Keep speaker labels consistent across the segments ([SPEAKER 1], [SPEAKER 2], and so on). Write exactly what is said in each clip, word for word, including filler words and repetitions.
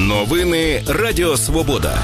[SPEAKER 1] Новини Радіо Свобода.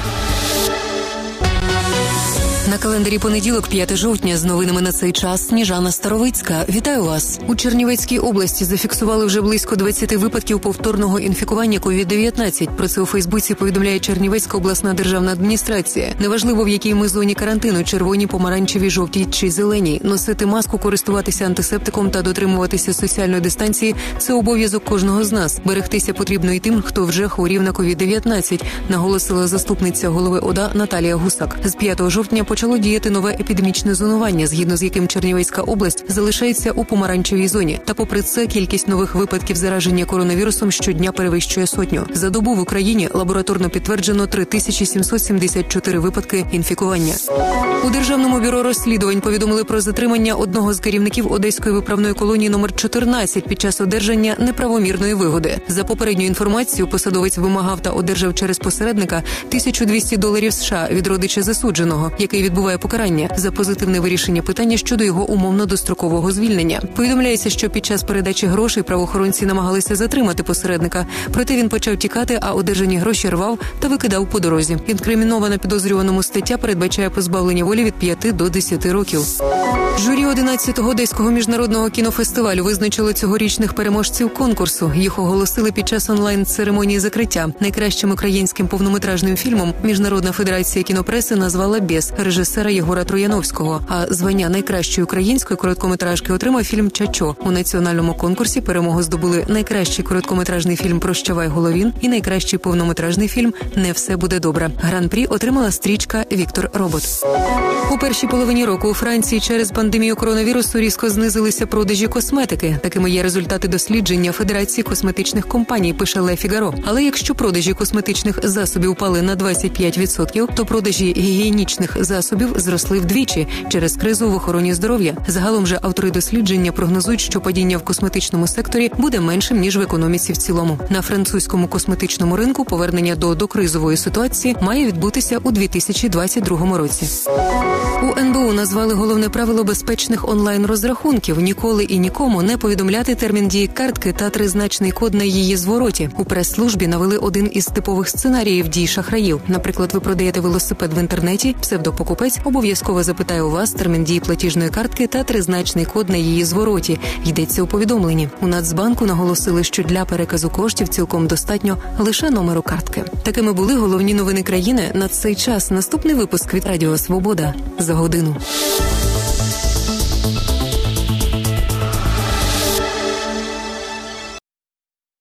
[SPEAKER 2] На календарі понеділок, п'яте жовтня, з новинами на цей час Сніжана Старовицька. Вітаю вас! У Чернівецькій області зафіксували вже близько двадцять випадків повторного інфікування ковід дев'ятнадцять. Про це у Фейсбуці повідомляє Чернівецька обласна державна адміністрація. Неважливо, в якій ми зоні карантину – червоній, помаранчевій, жовтій чи зеленій. Носити маску, користуватися антисептиком та дотримуватися соціальної дистанції – це обов'язок кожного з нас. Берегтися потрібно і тим, хто вже хворів на ковід дев'ятнадцять, наголосила заступниця голови ОДА Наталія Гусак. З п'ятого жовтня почало діяти нове епідемічне зонування, згідно з яким Чернівецька область залишається у помаранчевій зоні. Та попри це, кількість нових випадків зараження коронавірусом щодня перевищує сотню. За добу в Україні лабораторно підтверджено три тисячі сімсот сімдесят чотири випадки інфікування. У Державному бюро розслідувань повідомили про затримання одного з керівників Одеської виправної колонії номер чотирнадцять під час одержання неправомірної вигоди. За попередньою інформацією, посадовець вимагав та одержав через посередника тисячу двісті доларів США від родича засудженого, який відбуває покарання, за позитивне вирішення питання щодо його умовно-дострокового звільнення. Повідомляється, що під час передачі грошей правоохоронці намагалися затримати посередника. Проте він почав тікати, а одержані гроші рвав та викидав по дорозі. Інкримінована підозрюваному стаття передбачає позбавлення волі від п'яти до десяти років. Журі одинадцятого Одеського міжнародного кінофестивалю визначило цьогорічних переможців конкурсу. Їх оголосили під час онлайн-церемонії закриття. Найкращим українським повнометражним фільмом Міжнародна федерація кінопреси назвала «Бєс» режисера Єгора Трояновського. А звання найкращої української короткометражки отримав фільм «Чачо». У національному конкурсі перемогу здобули найкращий короткометражний фільм «Прощавай, Головін» і найкращий повнометражний фільм «Не все буде добре». Гран-прі отримала стрічка «Віктор Робот». У першій половині року у Франції через пандемію коронавірусу різко знизилися продажі косметики. Такими є результати дослідження Федерації косметичних компаній, пише Ле Фігаро. Але якщо продажі косметичних засобів упали на двадцять п'ять відсотків, то продажі гігієнічних засобів зросли вдвічі через кризу в охороні здоров'я. Загалом же автори дослідження прогнозують, що падіння в косметичному секторі буде меншим, ніж в економіці в цілому. На французькому косметичному ринку повернення до докризової ситуації має відбутися у дві тисячі двадцять другому році. У ен бе у назвали головне правило безпечних онлайн-розрахунків – ніколи і нікому не повідомляти термін дії картки та тризначний код на її звороті. У прес-службі навели один із типових сценаріїв дій шахраїв. Наприклад, ви продаєте велосипед в інтернеті, псевдопокупець обов'язково запитає у вас термін дії платіжної картки та тризначний код на її звороті. Йдеться у повідомленні. У Нацбанку наголосили, що для переказу коштів цілком достатньо лише номеру картки. Такими були головні новини країни на цей час. Наступний випуск від Радіо Свобода за годину.